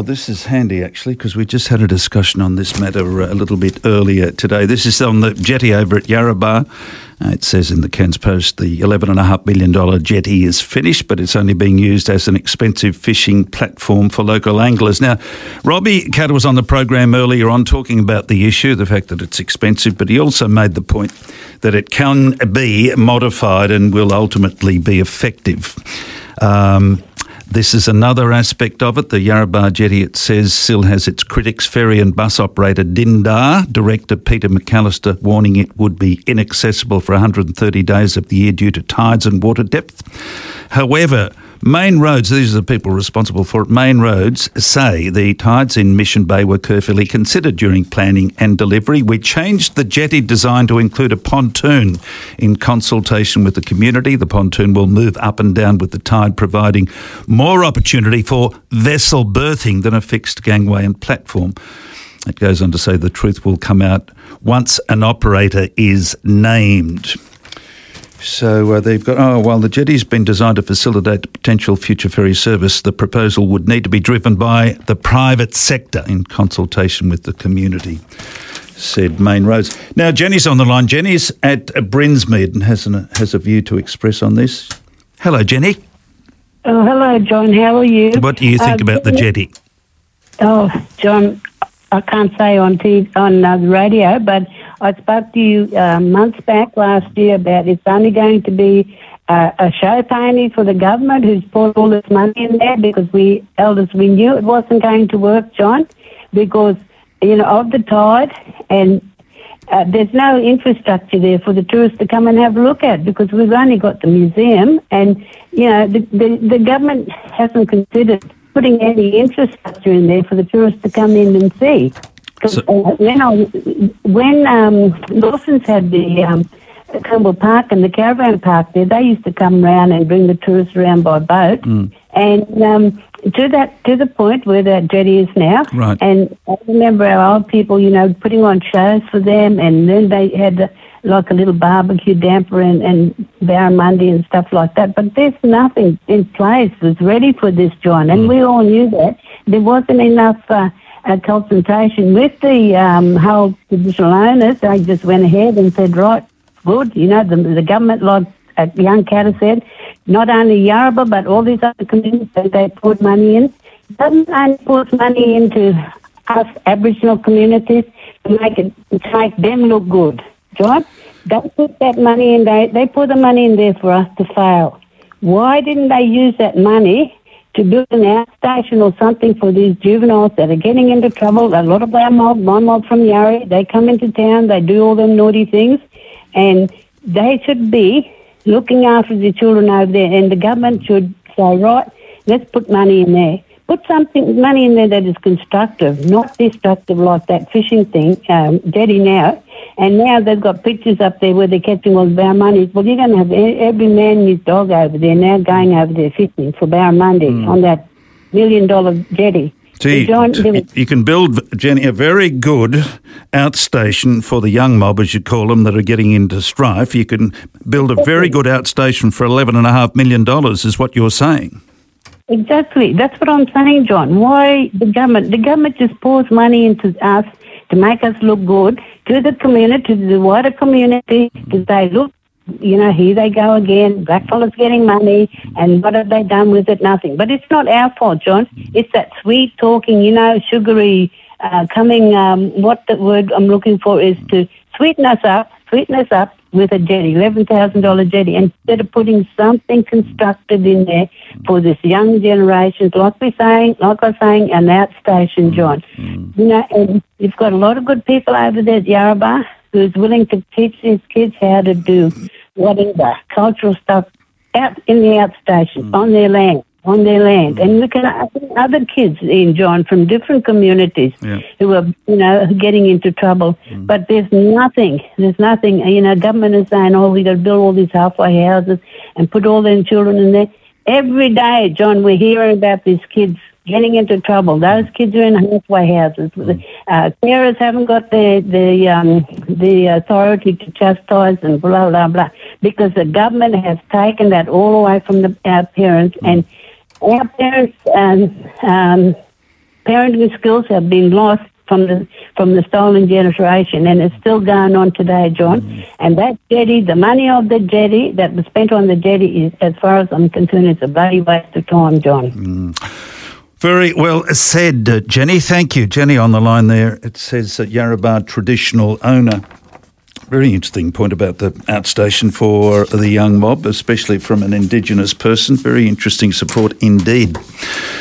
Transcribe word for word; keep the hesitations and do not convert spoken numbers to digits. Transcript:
Oh, this is handy, actually, because we just had a discussion on this matter a little bit earlier today. This is on the jetty over at Yarrabah. Uh, it says in the Cairns Post the eleven point five million dollars jetty is finished, but it's only being used as an expensive fishing platform for local anglers. Now, Robbie Katter was on the program earlier on talking about the issue, the fact that it's expensive, but he also made the point that it can be modified and will ultimately be effective. Um, This is another aspect of it. The Yarrabah jetty, it says, still has its critics. Ferry and bus operator Dindar, director Peter McAllister, warning it would be inaccessible for one hundred thirty days of the year due to tides and water depth. However, main roads, these are the people responsible for it, main roads say the tides in Mission Bay were carefully considered during planning and delivery. We changed the jetty design to include a pontoon in consultation with the community. The pontoon will move up and down with the tide, providing more opportunity for vessel berthing than a fixed gangway and platform. It goes on to say the truth will come out once an operator is named. So uh, they've got, oh, while the jetty's been designed to facilitate potential future ferry service, the proposal would need to be driven by the private sector in consultation with the community, said Main Roads. Now, Jenny's on the line. Jenny's at Brinsmead and has, an, has a view to express on this. Hello, Jenny. Oh, hello, John. How are you? What do you think uh, about the jetty? Oh, John, I can't say on T V, on uh, the radio, but I spoke to you uh, months back last year about it's only going to be uh, a show pony for the government who's poured all this money in there because we elders, we knew it wasn't going to work, John, because, you know, of the tide and uh, there's no infrastructure there for the tourists to come and have a look at because we've only got the museum and, you know, the, the, the government hasn't considered putting any infrastructure in there for the tourists to come in and see. So, uh, when I, when um, Lawson's had the um, Campbell Park and the caravan park there, they used to come round and bring the tourists around by boat, mm. and um, to that to the point where that jetty is now. Right. And I remember our old people, you know, putting on shows for them, and then they had uh, like a little barbecue damper and, and barramundi and stuff like that. But there's nothing in place that's ready for this, John, and mm. we all knew that there wasn't enough. Uh, A consultation with the um, whole traditional owners. They just went ahead and said, right, good, you know, the, the government, like uh, young Katter said, not only Yarrabah but all these other communities that they put money in. Doesn't only put money into us Aboriginal communities to make it to make them look good, right? Don't put that money in there. They put the money in there for us to fail. Why didn't they use that money to build an outstation or something for these juveniles that are getting into trouble? A lot of our mob, my mob from Yarra, they come into town, they do all them naughty things, and they should be looking after the children over there, and the government should say, right, let's put money in there. Put something, money in there that is constructive, not destructive like that fishing thing, um, jetty now. And now they've got pictures up there where they're catching all the barramundis. Well, you're going to have every man and his dog over there now going over there fishing for barramundi mm. on that million-dollar jetty. See, John, you can build, Jenny, a very good outstation for the young mob, as you call them, that are getting into strife. You can build a very good outstation for eleven point five million dollars is what you're saying. Exactly. That's what I'm saying, John. Why the government? The government just pours money into us to make us look good to the community, to the wider community, to say, look, you know, here they go again, blackfellas getting money, and what have they done with it? Nothing. But it's not our fault, John. It's that sweet talking, you know, sugary uh, coming, um, what the word I'm looking for is to sweeten us up, sweeten us up with a jetty, eleven thousand dollars jetty, instead of putting something constructed in there for this young generation, like we're saying, like I was saying, an outstation, John. Mm. You know, and you've got a lot of good people over there at Yarrabah who's willing to teach these kids how to do whatever, cultural stuff out in the outstation, mm. on their land, on their land. Mm. And we can have other kids in, John, from different communities yeah. who are, you know, getting into trouble. Mm. But there's nothing, there's nothing, you know, government is saying, oh, we got to build all these halfway houses and put all them children in there. Every day, John, we're hearing about these kids getting into trouble. Those kids are in halfway houses. Mm. Uh, carers haven't got the the um, the authority to chastise and blah, blah, blah, because the government has taken that all away from the, our parents. Mm. And our parents, um, um, parenting skills have been lost from the from the stolen generation, and it's still going on today, John. Mm. And that jetty, the money of the jetty that was spent on the jetty, is, as far as I'm concerned, it's a bloody waste of time, John. Mm. Very well said, uh, Jenny. Thank you. Jenny on the line there. It says uh, Yarrabah traditional owner. Very interesting point about the outstation for the young mob, especially from an Indigenous person. Very interesting support indeed.